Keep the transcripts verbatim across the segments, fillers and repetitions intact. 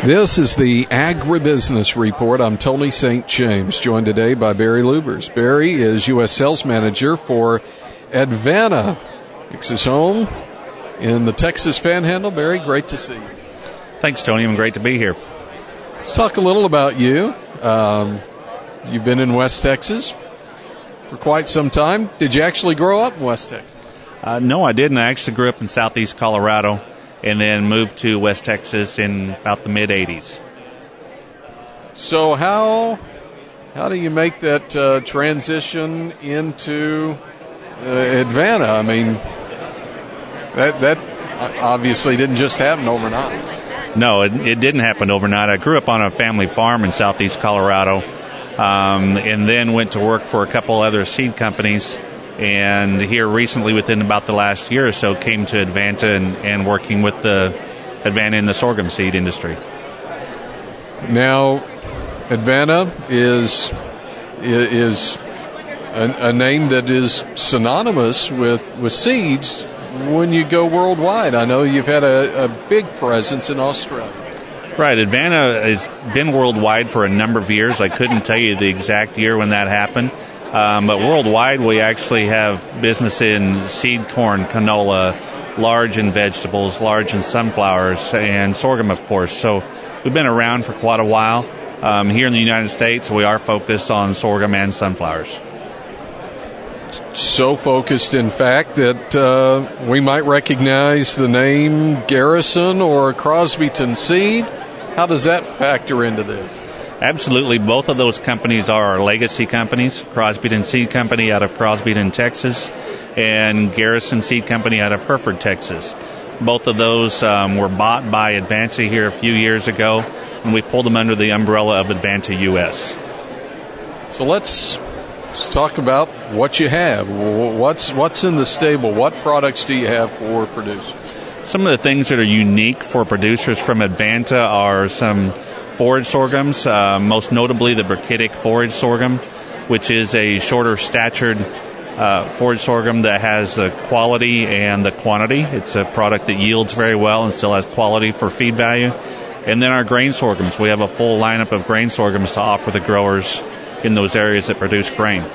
This is the Agribusiness Report. I'm Tony Saint James, joined today by Barry Lubers. Barry is U S Sales Manager for Advanta. It's his home in the Texas Panhandle. Barry, great to see you. Thanks, Tony. I'm great to be here. Let's talk a little about you. Um, you've been in West Texas for quite some time. Did you actually grow up in West Texas? Uh, no, I didn't. I actually grew up in southeast Colorado and then moved to West Texas in about the mid-eighties. So how how do you make that uh, transition into uh, Advanta? I mean, that that obviously didn't just happen overnight. No, it, it didn't happen overnight. I grew up on a family farm in southeast Colorado, um, and then went to work for a couple other seed companies. And here recently, within about the last year or so, came to Advanta and, and working with the Advanta in the sorghum seed industry. Now, Advanta is is a, a name that is synonymous with, with seeds when you go worldwide. I know you've had a, a big presence in Australia. Right. Advanta has been worldwide for a number of years. I couldn't tell you the exact year when that happened. Um, but worldwide, we actually have business in seed corn, canola, large in vegetables, large in sunflowers, and sorghum, of course. So we've been around for quite a while. Um, here in the United States, we are focused on sorghum and sunflowers. So focused, in fact, that uh, we might recognize the name Garrison or Crosbyton Seed. How does that factor into this? Absolutely. Both of those companies are our legacy companies. Crosbyton Seed Company out of Crosbyton, Texas, and Garrison Seed Company out of Hereford, Texas. Both of those um, were bought by Advanta here a few years ago, and we pulled them under the umbrella of Advanta U S. So let's, let's talk about what you have. What's, what's in the stable? What products do you have for producers? Some of the things that are unique for producers from Advanta are some forage sorghums, uh, most notably the brachytic forage sorghum, which is a shorter statured uh, forage sorghum that has the quality and the quantity. It's a product that yields very well and still has quality for feed value. And then our grain sorghums. We have a full lineup of grain sorghums to offer the growers in those areas that produce grain.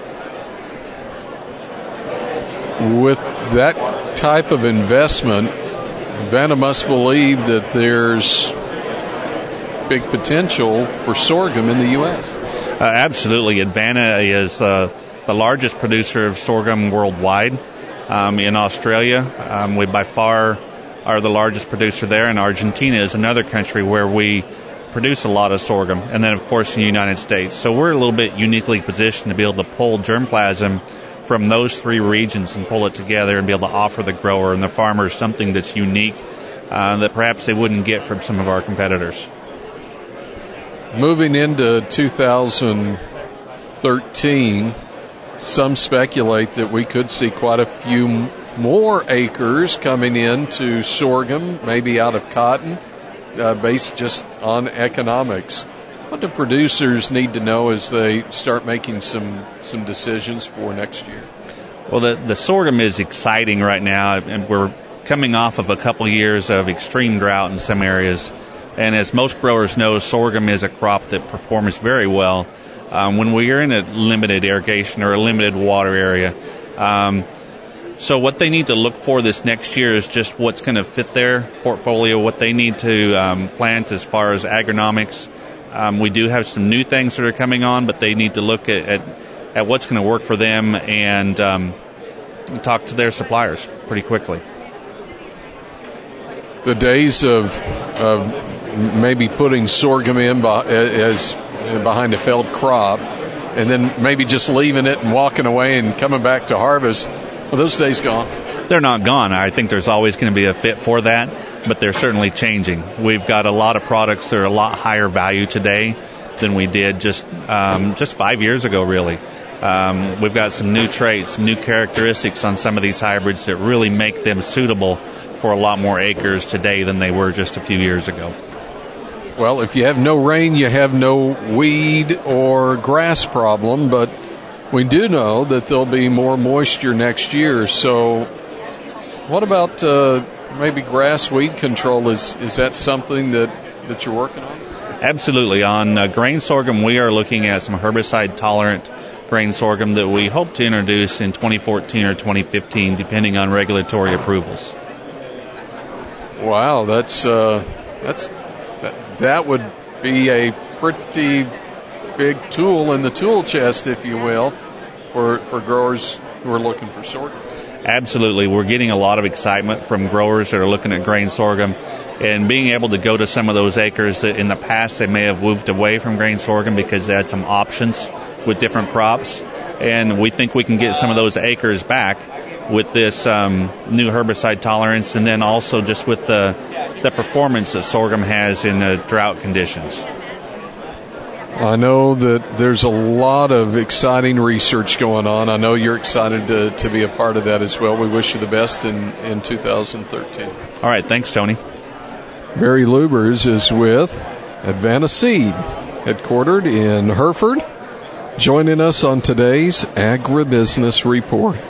With that type of investment, Advanta must believe that there's big potential for sorghum in the U S. Uh, absolutely. Advanta is uh, the largest producer of sorghum worldwide. Um, in Australia, um, we by far are the largest producer there, and Argentina is another country where we produce a lot of sorghum, and then, of course, in the United States. So we're a little bit uniquely positioned to be able to pull germplasm from those three regions and pull it together and be able to offer the grower and the farmers something that's unique uh, that perhaps they wouldn't get from some of our competitors. Moving into two thousand thirteen, some speculate that we could see quite a few more acres coming into sorghum, maybe out of cotton, uh, based just on economics. What do producers need to know as they start making some, some decisions for next year? Well, the, the sorghum is exciting right now, and we're coming off of a couple of years of extreme drought in some areas. And as most growers know, sorghum is a crop that performs very well um, when we are in a limited irrigation or a limited water area. Um, so what they need to look for this next year is just what's going to fit their portfolio, what they need to um, plant as far as agronomics. Um, we do have some new things that are coming on, but they need to look at, at, at what's going to work for them and um, talk to their suppliers pretty quickly. The days of, of maybe putting sorghum in as behind a felled crop and then maybe just leaving it and walking away and coming back to harvest, well, those days gone? They're not gone. I think there's always going to be a fit for that, but they're certainly changing. We've got a lot of products that are a lot higher value today than we did just um, just five years ago, really. Um, we've got some new traits, new characteristics on some of these hybrids that really make them suitable for a lot more acres today than they were just a few years ago. Well, if you have no rain, you have no weed or grass problem, but we do know that there'll be more moisture next year. So what about uh, maybe grass weed control? Is is that something that that you're working on? Absolutely. On uh, grain sorghum, we are looking at some herbicide-tolerant grain sorghum that we hope to introduce in twenty fourteen or twenty fifteen, depending on regulatory approvals. Wow, that's uh, that's that, that would be a pretty big tool in the tool chest, if you will, for for growers who are looking for sorghum. Absolutely. We're getting a lot of excitement from growers that are looking at grain sorghum, and being able to go to some of those acres that in the past they may have moved away from grain sorghum because they had some options with different crops. And we think we can get some of those acres back with this um, new herbicide tolerance, and then also just with the, the performance that sorghum has in the drought conditions. I know that there's a lot of exciting research going on. I know you're excited to, to be a part of that as well. We wish you the best in, in two thousand thirteen. All right. Thanks, Tony. Barry Lubers is with Advanta Seed, headquartered in Hereford, joining us on today's Agribusiness Report.